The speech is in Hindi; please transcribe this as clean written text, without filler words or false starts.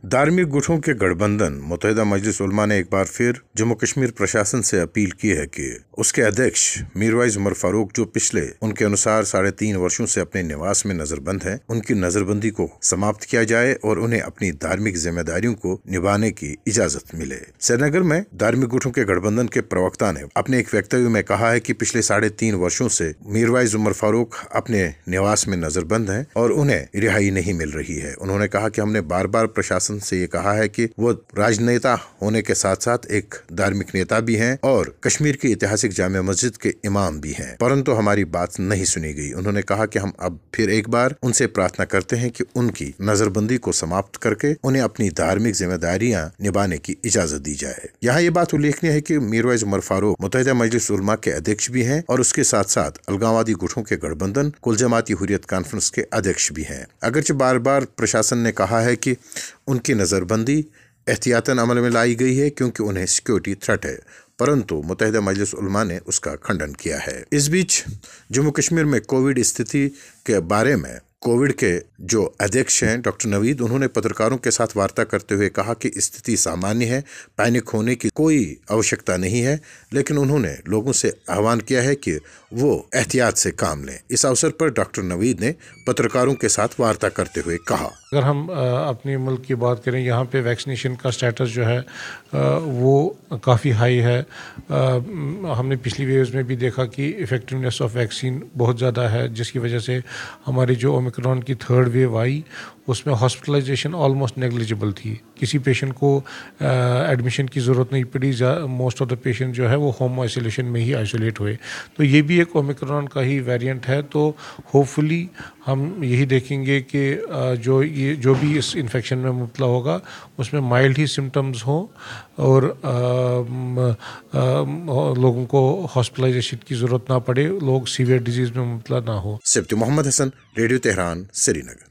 धार्मिक गुटों के गठबंधन मुत्तहिदा मजलिस उलमा ने एक बार फिर जम्मू कश्मीर प्रशासन से अपील की है कि उसके अध्यक्ष मीरवाइज उमर फारूक, जो पिछले उनके अनुसार 3.5 वर्षों से अपने निवास में नजरबंद हैं, उनकी नजरबंदी को समाप्त किया जाए और उन्हें अपनी धार्मिक जिम्मेदारियों को निभाने की इजाजत मिले। श्रीनगर में धार्मिक गुटों के गठबंधन के प्रवक्ता ने अपने एक वक्तव्य में कहा है कि पिछले 3.5 वर्षों से मीरवाइज उमर फारूक अपने निवास में नजरबंद हैं और उन्हें रिहाई नहीं मिल रही है। उन्होंने कहा कि हमने बार बार प्रशासन से ये कहा है कि वो राजनेता होने के साथ साथ एक धार्मिक नेता भी हैं और कश्मीर की ऐतिहासिक जामे मस्जिद के इमाम भी हैं, परंतु हमारी बात नहीं सुनी गई। उन्होंने कहा कि हम अब फिर एक बार उनसे प्रार्थना करते हैं कि उनकी नजरबंदी को समाप्त करके उन्हें अपनी धार्मिक जिम्मेदारियां निभाने की इजाजत दी जाए। यहाँ ये बात उल्लेखनीय है कि मीरवाइज उमर फारूक मुत्तहिदा मजलिस उलमा के अध्यक्ष भी हैं और उसके साथ साथ अलगाववादी गुटों के गठबंधन कुल जमाती हुर्रियत कॉन्फ्रेंस के अध्यक्ष भी हैं। अगरचे बार बार प्रशासन ने कहा है कि उनकी नज़रबंदी एहतियातन अमल में लाई गई है क्योंकि उन्हें सिक्योरिटी थ्रेट है, परंतु मुत्तहिदा मजलिस उलमा ने उसका खंडन किया है। इस बीच जम्मू कश्मीर में कोविड स्थिति के बारे में कोविड के जो अध्यक्ष हैं डॉक्टर नवीद, उन्होंने पत्रकारों के साथ वार्ता करते हुए कहा कि स्थिति सामान्य है, पैनिक होने की कोई आवश्यकता नहीं है, लेकिन उन्होंने लोगों से आह्वान किया है कि वो एहतियात से काम लें। इस अवसर पर डॉक्टर नवीद ने पत्रकारों के साथ वार्ता करते हुए कहा, अगर हम अपने मुल्क की बात करें, यहाँ पे वैक्सीनेशन का स्टेटस जो है वो काफ़ी हाई है। हमने पिछली वेव्स में भी देखा कि इफ़ेक्टिवनेस ऑफ वैक्सीन बहुत ज़्यादा है, जिसकी वजह से हमारी जो ओमिक्रॉन की 3rd वेव आई उसमें हॉस्पिटलाइजेशन ऑलमोस्ट नेग्लिजिबल थी। किसी पेशेंट को एडमिशन की ज़रूरत नहीं पड़ी। मोस्ट ऑफ द पेशेंट जो है वो होम आइसोलेशन में ही आइसोलेट हुए। तो ये भी एक ओमिक्रॉन का ही वेरिएंट है। तो होपफुली हम यही देखेंगे कि जो भी इस इन्फेक्शन में मुब्तला होगा उसमें माइल्ड ही सिम्टम्स हों और लोगों को हॉस्पिटलाइजेशन की ज़रूरत ना पड़े, लोग सीवियर डिजीज़ में मुब्तला ना हो। Sibti Mohammad Hasan, radio Tehran, Srinagar.